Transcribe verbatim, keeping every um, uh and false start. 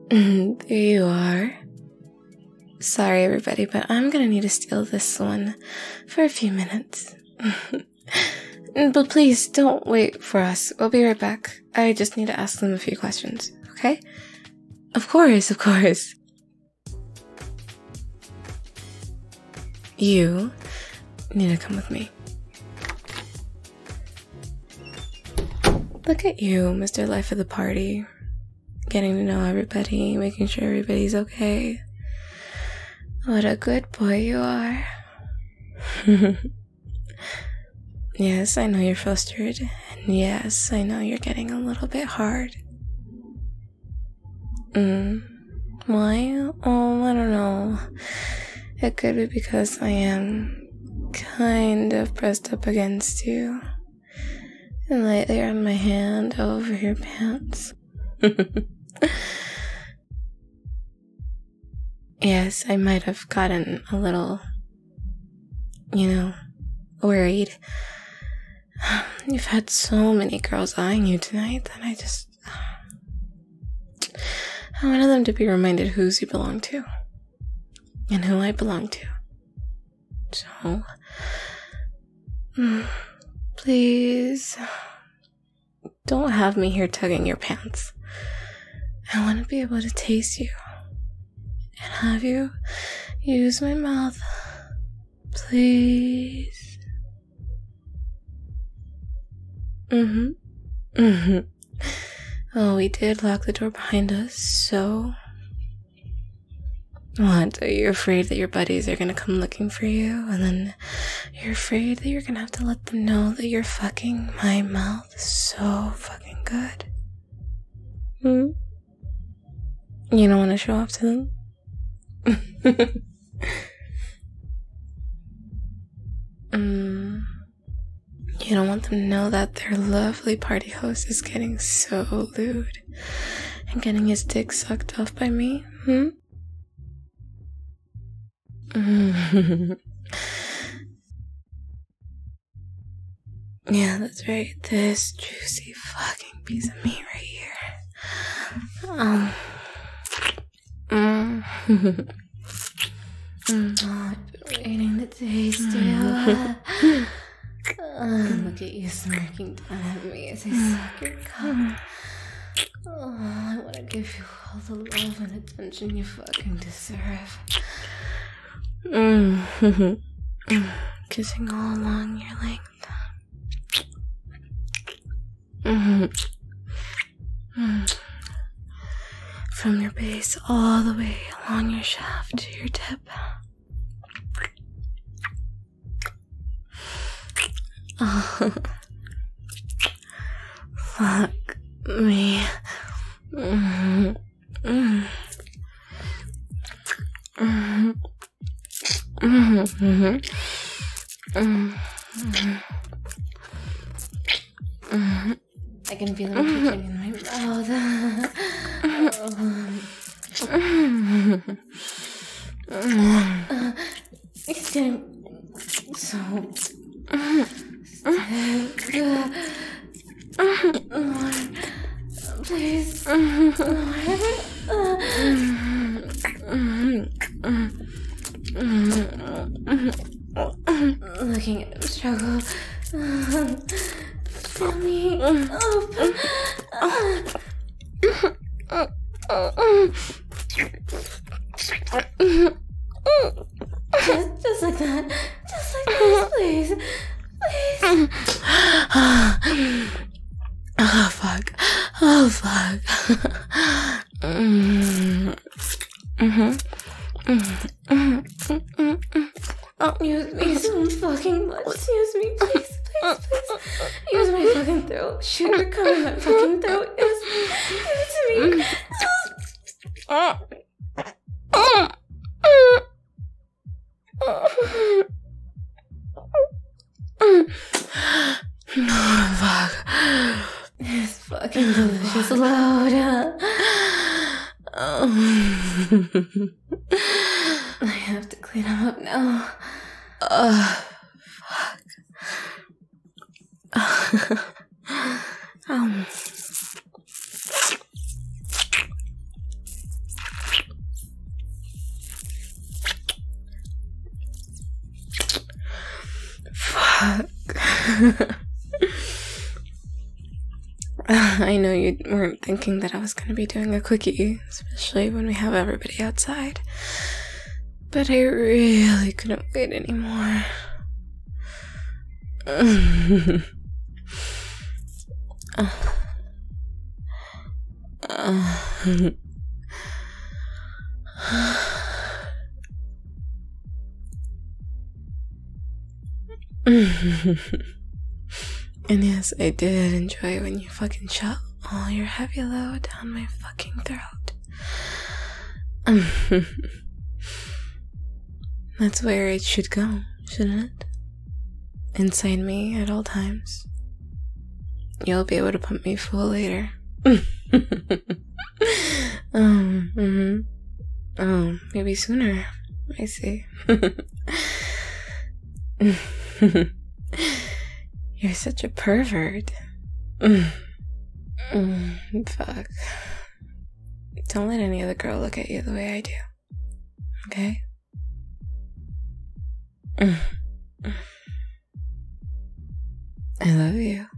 There you are. Sorry, everybody, but I'm gonna need to steal this one for a few minutes. But please, don't wait for us. We'll be right back. I just need to ask them a few questions, okay? Of course, of course. You need to come with me. Look at you, Mister Life of the Party. Getting to know everybody, making sure everybody's okay. What a good boy you are. Yes, I know you're frustrated. And yes, I know you're getting a little bit hard. Mm. Why? Oh, I don't know. It could be because I am kind of pressed up against you. And lately I have my hand over your pants. Yes, I might have gotten a little, you know, worried. You've had so many girls eyeing you tonight that I just... I wanted them to be reminded whose you belong to. And who I belong to. So... Please... Don't have me here tugging your pants. I want to be able to taste you. And have you use my mouth. Please. Mm-hmm. Mm-hmm. Oh, we did lock the door behind us, so... What? Are you afraid that your buddies are gonna come looking for you? And then you're afraid that you're gonna have to let them know that you're fucking my mouth so fucking good? Hmm? You don't want to show off to them? mm, you don't want them to know that their lovely party host is getting so lewd and getting his dick sucked off by me? Hmm? Yeah, that's right. This juicy fucking piece of meat right here. Um. Mm. mm. Oh, I've been waiting to taste you. uh, look at you smirking down at me as I suck your cock. Oh, I want to give you all the love and attention you fucking deserve. Mm. Kissing all along your length. Mm. Mm. From your base all the way along your shaft to your tip. Oh. Fuck me. Mm. Mm. Mm. Mm-hmm. Mm-hmm. Mm-hmm. I can feel it pushing in my mouth. uh, it's getting so sick. More. Please. Looking at him struggle. Fill me up. Just, just like that. Just like this, please. Please. Oh, fuck. Oh, fuck. mm-hmm. Mm-hmm. Mm-hmm. Oh, use me so fucking much. Use me, please, please, please. Use my fucking throat. Sugar come in my fucking throat. Yes. Give it to me. No, fuck. It's fucking delicious loud. Oh. I have to clean him up now. Ugh. Fuck. um. Fuck. I know you weren't thinking that I was going to be doing a quickie, especially when we have everybody outside. But I really couldn't wait anymore. uh, uh, And yes, I did enjoy when you fucking shot all your heavy load down my fucking throat. That's where it should go, shouldn't it? Inside me at all times. You'll be able to pump me full later. um, mm-hmm. Oh, maybe sooner. I see. You're such a pervert. Mm. Mm, fuck. Don't let any other girl look at you the way I do. Okay? Mm. I love you.